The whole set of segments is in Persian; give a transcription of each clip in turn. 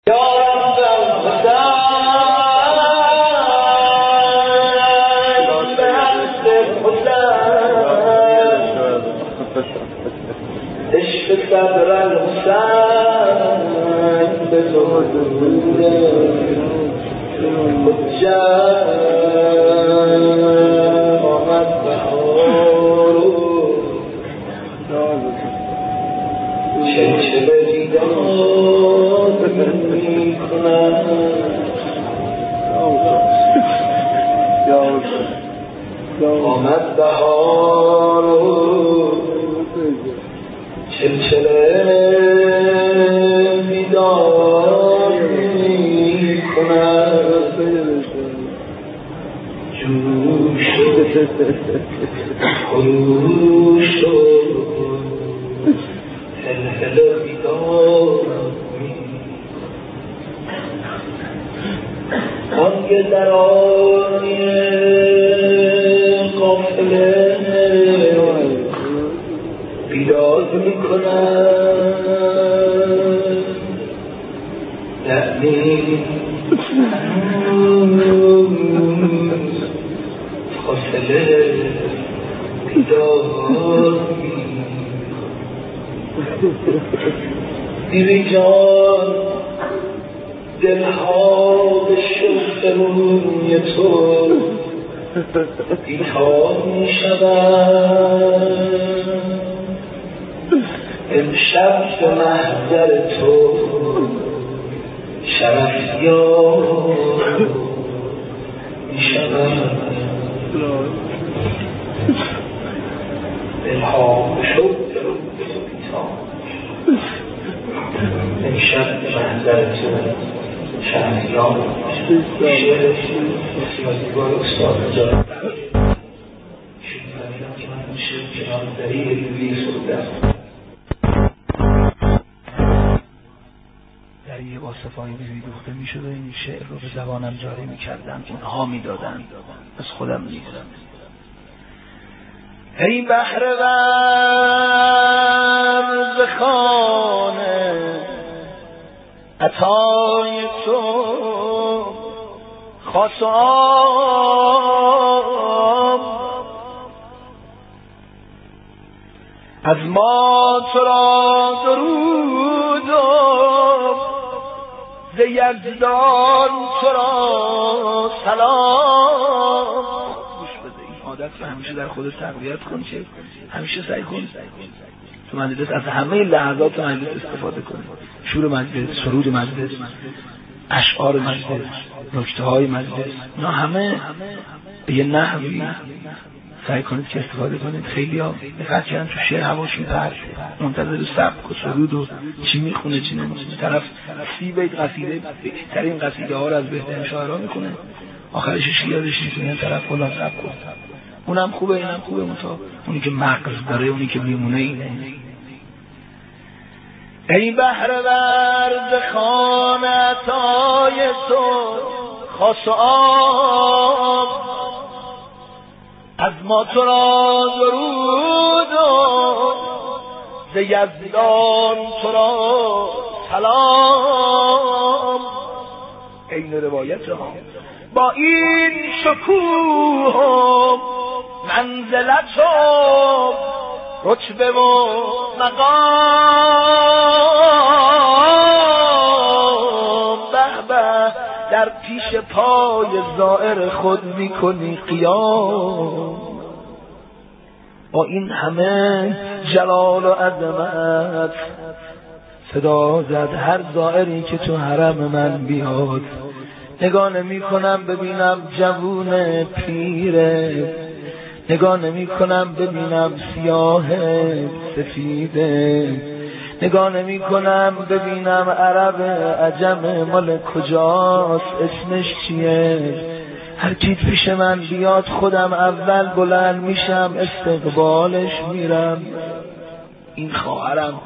یا رب عشق صبر الحسین به زهود حجت آمد بهار چلچله دیدار میکنم آمد بهار چلچله بیدار میکنم جوش خروش هل بیدار آنگه در آنی قافله بیدار میکنم یعنی قافله بیدار بیبی جان دلها به شوق روی تو بیدار میشود امشب به محضر تو شرفیار میشود دلها به شوق امشب به محضر تو شهریار شعر بسیار زیبای استاد جان شما فهمیدم که من اون شعر کنار دریه روی سردم دریه با صفای بیبی دوخته می شد و این شعر رو به زبانم جاری می کردم اونها می دادن از خودم نیستم ای بحر ورز خانه عطای تو خاص و عام از ما تو را درود و ز یزدان تو را سلام. گوش بده این عادت رو همیشه در خودت تقویت کن که همیشه سعی کن تو مجلس از همه لحظات تو مجلس استفاده کن. شور مجلس، سرود مجلس، اشعار مجلس، نکته‌های مجلس، اینا همه به یه نحوی سعی کنید که استفاده کنید. خیلی ها دقت کردن تو شعر هواشون پرت منتظر سبک و سرود و چی میخونه چی نمیخونه. طرف 30 بیت قصیده بهترین قصیده ها رو از بهترین شاعرها میخونه، آخرش یادش میاد طرف فلان سبک کنه. اونم خوبه اینم خوبه، متا اونی که مغز داره اونی که میمونه اینه. ای بحر ورد خانه عطای تو خاص و عام از ما تو را درود و ز یزدان تو را سلام. این روایت ها با این شکوه و منزلت و رتبه و مقام به به در پیش پای زائر خود میکنی قیام. با این همه جلال و عظمت صدا زد هر زائری که تو حرم من بیاد. نگاه نمی کنم ببینم جوون پیره، نگاه نمی کنم ببینم سیاه سفیده، نگاه نمی کنم ببینم عرب عجم مال کجاست اسمش چیه. هر کی پیش من بیاد خودم اول بلند میشم استقبالش میرم. این خواهرم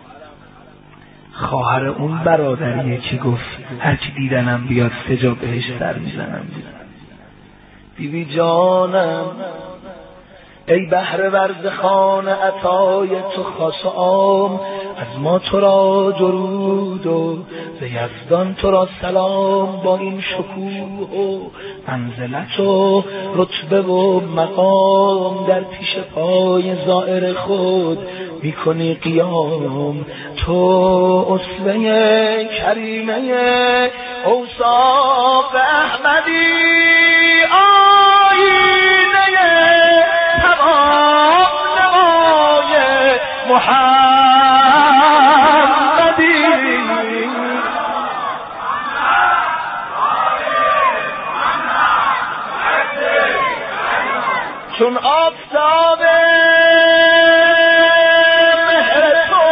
خواهر اون برادریه که گفت هر کی دیدنم بیاد سجا بهش سر میزنم. بیبی جانم ای بحر ورد خانه عطای تو خاص عام از ما تو را درود و ز یزدان تو را سلام. با این شکوه و منزلت و رتبه و مقام در پیش پای زائر خود میکنی قیام. تو اسوه کریمه اوصاف احمدی، آینه تمام نمای محمدی. چون آفتاب مهر تو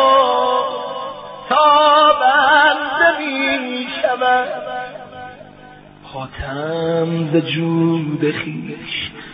تابنده می شود، خاتم ز جود خویش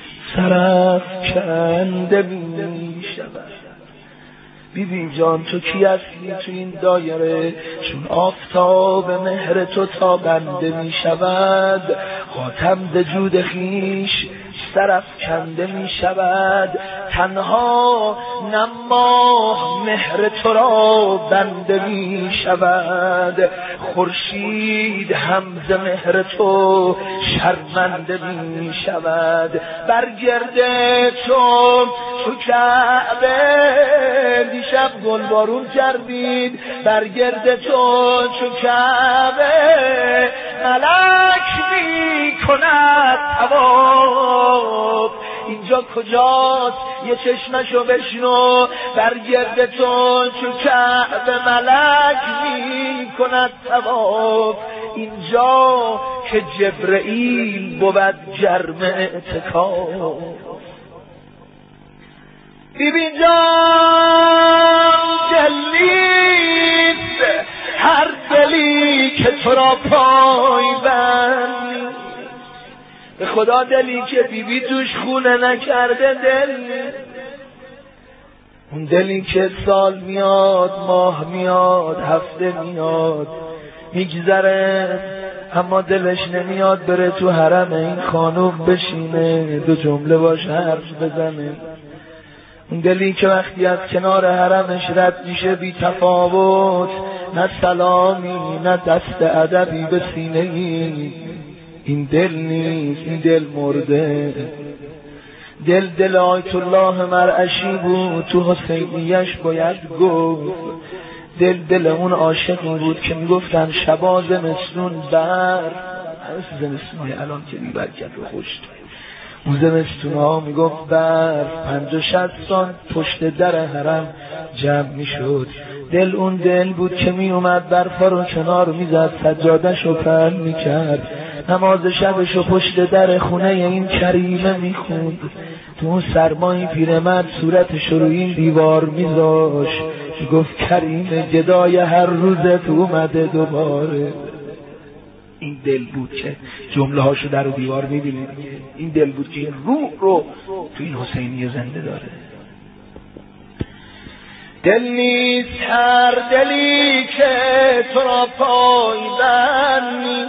سرافکنده می شود. ببین جان تو کی هستی تو این دایره؟ چون آفتاب مهر تو تابنده می شود، خاتم ز جود خویش سرافکنده می شود. تنها نماه مهر تو را بنده می شود، خورشید هم ز مهر تو شرمنده می شود. برگرد تو کعبه دیشب گلبارون کردید، برگرد تو کعبه ملک می کند طواف. اینجا کجاست؟ یه چشمشو بشنو. برگرد تو کعبه ملک می کند طواف. اینجا که جبرئیل بود جرم اعتکاف. ببین جان دلیست هر دلی که تو را پای بند، به خدا دلی که بیبی توش خونه نکرده دل، اون دلی که سال میاد ماه میاد هفته میاد میگذره اما دلش نمیاد بره تو حرم این خانوم بشینه دو جمله باش حرف بزنه. اون دلی که وقتی از کنار حرمش رد میشه بی تفاوت، نه سلامی نه دست ادبی به سینه ای. این دل نیست، این دل مرده. دل آیت الله مرعشی بود، تو حسینیش باید گفت. دل اون عاشقی بود که میگفتن شبا زمستون برف، زمستونهای الان که میبرکت و خوشت، اون زمستونها میگفت برف 50-60 سان پشت در حرم جمع میشد. دل اون دل بود که میومد برفا رو کنار میزد، سجادش رو پهن میکرد، نماز شبش رو پشت در خونه این کریمه میخوند. تو اون سرمایی پیرمرد صورتش رو این دیوار میذاشت، گفت کریمه گدای هر روزت اومده دوباره. این دل بود که جمله هاشو در دیوار میبینید. این دل بود که روح رو تو این حسینیه زنده داره. دل نیست هر دلی که تو را پایبند،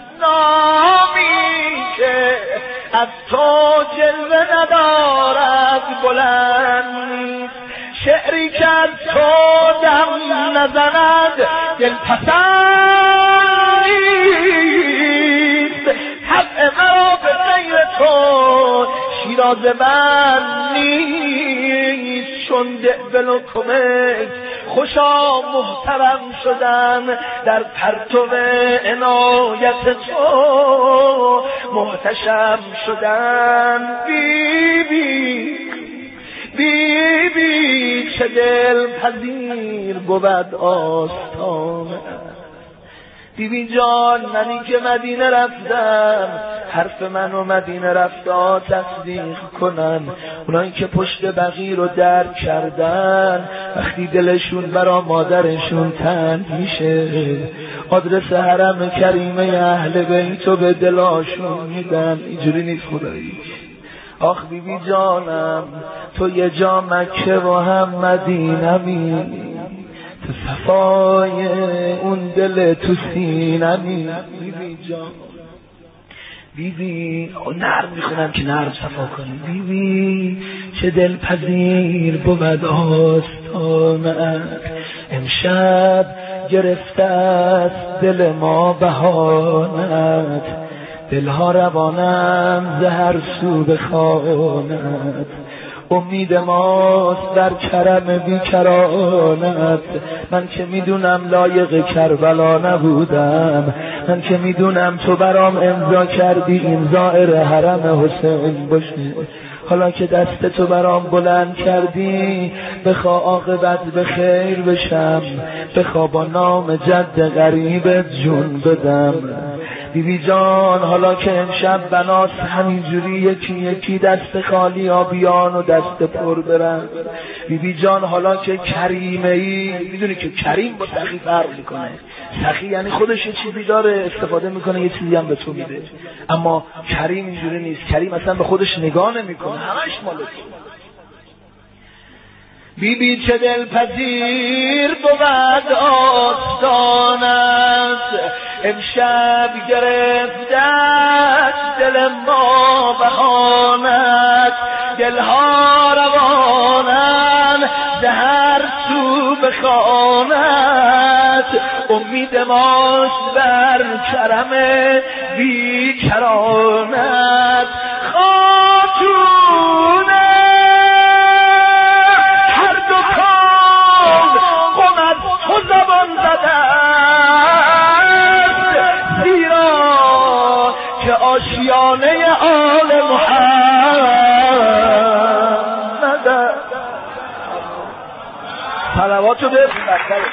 نامی که از تو جلوه ندارد بلند، شعری که از تو دم نزند دل پسند نیست. طبع مرا به غیر تو شیراز بند نیست. چون دل و کمک خوشا محترم شدن، در پرتو عنایت تو محتشم شدن. بی چه دل پذیر بود آستانه. بی جان منی که مدینه رفتم، حرف منو مدینه رفتا تصدیق کنن. اونایی که پشت بقی رو درک کردن، وقتی دلشون برا مادرشون تنگ میشه، آدرس حرم کریمه اهل بیتو به دلاشون میدن. اینجوری نیست خدایی. آخ بی جانم تو یه جا مکه و هم مدینمی، تو صفای اون دل تو سینمی. بی جان بیبی نرم میخونم که نرم صفا کنی. بیبی چه دلپذیر بود آستانت، امشب گرفته است دل ما بهانت، دلها روانم ز هر سو بخوانت، امید ماست در کرم بیکرانت. من که میدونم لایق کربلا نبودم، من که میدونم تو برام امضا کردی این زائر حرم حسین باشی، حالا که دست تو برام بلند کردی بخوا عاقبت به خیر بشم، بخوا با نام جد غریبت جون بدم. بیبی جان حالا که امشب بنات همینجوری یکی یکی دست خالی آبیان و دست پر برن، بیبی جان حالا که کریمه ای، میدونی که کریم با سخی فرق میکنه، سخی یعنی خودش یه چیزی داره استفاده میکنه یه چیزی هم به تو میده، اما کریم اینجوری نیست، کریم اصلا به خودش نگاه نمیکنه، همش مال تو. بیبی چه دلپذیر بود آستانت، امشب گرفته دل ما بهانت، دلها روانن ز هر سو بخوانت، امید ماست بر کرم بیکرانت. خاتون هر دو کون قم از تو زبان زده است، زیرا که آشیانه آل محمد صلواتو بفرست.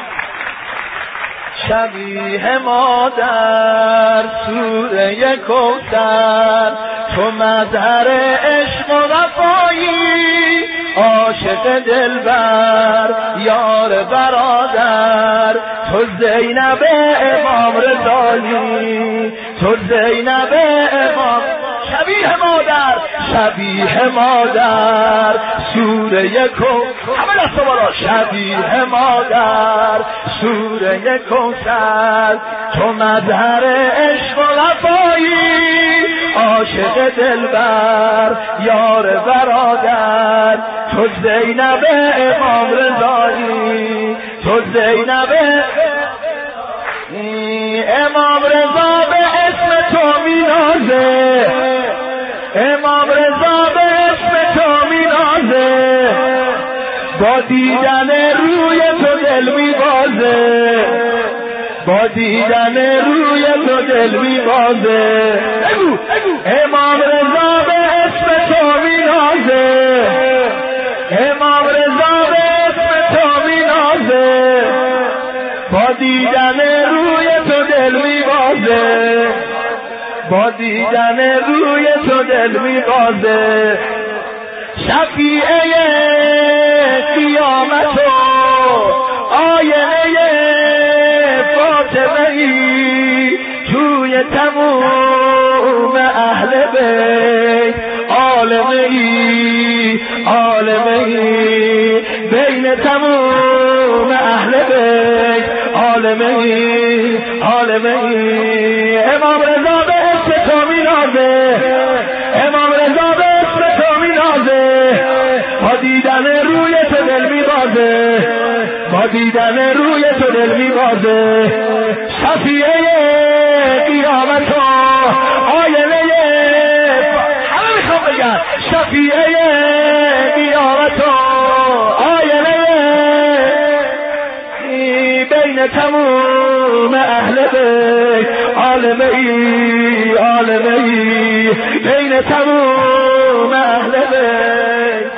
شبیه ما در سوره کوثر، تو مظهر عشق و وفایی، عاشق دلبر یار برادر، تو زینب امام رضایی، تو زینب امام. شبیه مادر، شبیه مادر سوره کوثر، همه دست بالا. شبیه مادر سوره کوثر، تو مظهر عشق و وفایی، عاشق دلبر یار برادر، تو زینب امام رضایی، تو زینب امام رضا به اسم تو مینازه، امام رضا به اسم تو مینازه، با دیدن روی تو دل میبازه، با دیدن روی تو دل میبازه. امام رضا به اسم تو مینازه، امام رضا به اسم تو مینازه، با دیدن روی تو دل میبازه، با دیدن روی تو دل میبازه. شفیعه قیامت و آینه فاطمه ای، توی تموم اهل بیت عالمه ای، عالمه ای، بین تموم اهل بیت عالمه ای، عالمه ای. امام رضا به اسم تو مینازه، امام رضا به اسم تو مینازه، با دیدن روی تو دل میبازه، با دیدن روی تو دل میبازه. شفیعه قیامت و آینه، همه میخوام بگن شفیعه قیامت و آینه، بین تموم اهل بیت عالمه ای، عالمه ای، بین تموم اهل بیت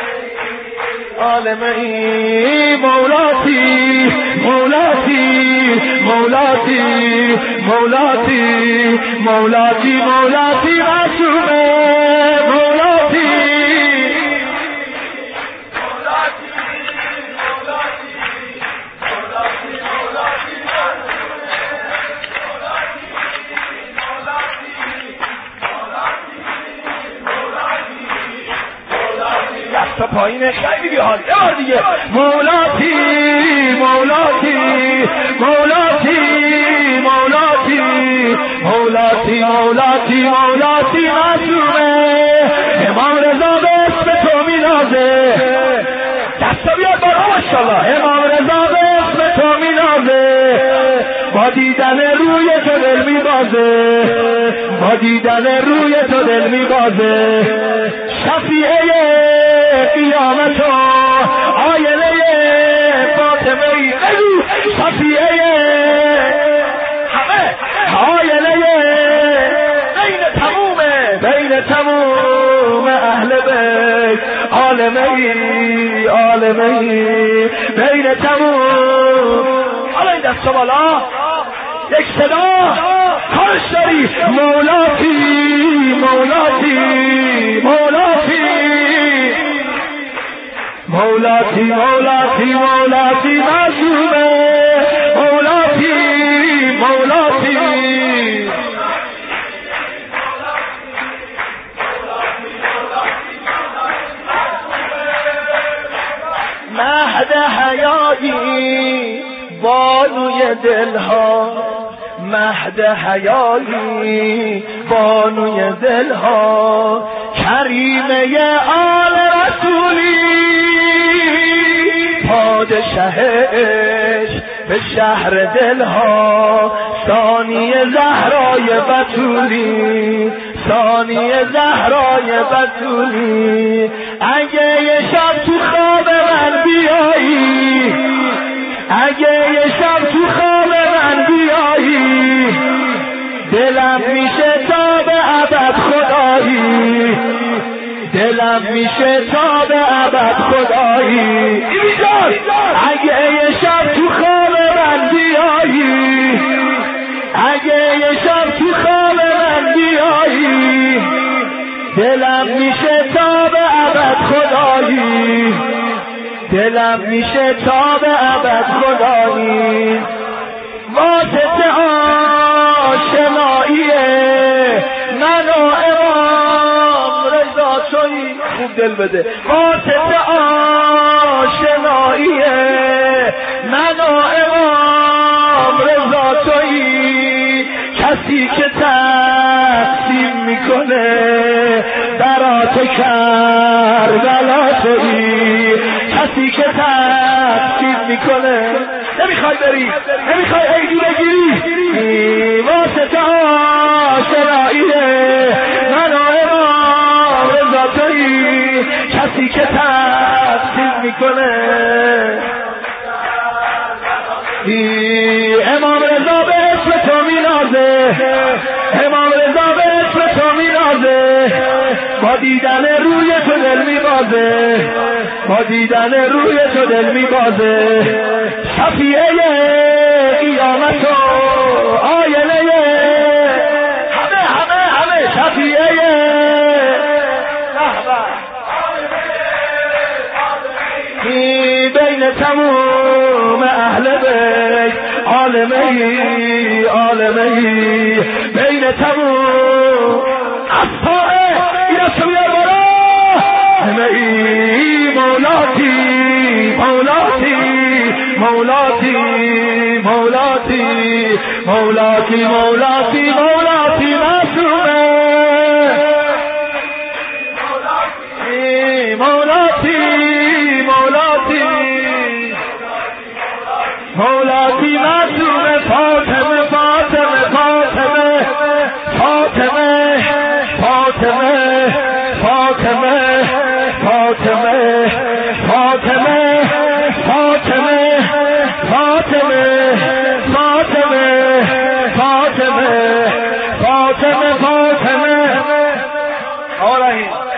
عالمه ای. مولاتی مولاتی مولاتی مولاتی مولاتی مولاتی معصومه مولاتی دست پایین خیلی بیحال یه بار دیگه. مولاتی مولاتی مولاتی مولاتی مولاتی مولاتی مولاتی ماشاءالله امام رضا به اسم تو مینازه، با دیدن روی تو دل میبازه، با دیدن روی تو دل میبازه. شفیعه قیامت و آینه فاطمه ای، شفیعه همه آینه بین تموم اهل بیت، عالمه بین تموم. حالا این دست بالا یک صدا کارش داری، مولاتی مولاتی مولاتی مولاتی مولاتی مولاتی معصومه، مولاتی مولاتی مهد حیایی بانوی دلها، مهد حیایی بانوی دلها، کریمه آل رسولی، پادشه عشق به شهر دلها، ثانی زهرای بتولی، ثانی زهرای بتولی. اگه یه شب تو خواب من بیایی، اگه یه شب تو خواب من بیایی، دلم میشه تا به ابد خدایی، دلم میشه تا به ابد خدایی. اگه یه شب تو خواب من بیایی، اگه یه شب تو خواب من بیایی، دلم میشه تا به ابد خدایی، دلم میشه تا به ابد خدایی. واسطه آشناییه من و امام رضا تویی، خوب دل بده. واسطه آشناییه من و امام رضا تویی، کسی که تقسیم میکنه برات کربلا تویی، کسی که تقسیم میکنه. نمیخوای بری، نمیخوای عیدی بگیری، واسطه آشناییه من و امام رضا تویی، کسی که تقسیم میکنه. امام رضا به اسم تو مینازه، امام رضا به اسم تو مینازه، با دیدن روی تو دل میبازه، با دیدن روی تو دل میبازه. شفیعه قیامت و آینه همه شفیعه بین تموم اهل بیت، عالمه بین تموم اصحابه. این از تو بیار بالا، همه مولاتی مولاتی مولاتی مولاتی مولاتی مولاتی مولاتی معصومه، مولاتی مولاتی مولاتی معصومه. فاطمه فاطمه فاطمه فاطمه فاطمه فاطمه فاطمه فاطمه فاطمه فاطمه فاطمه فاطمه فاطمه فاطمه.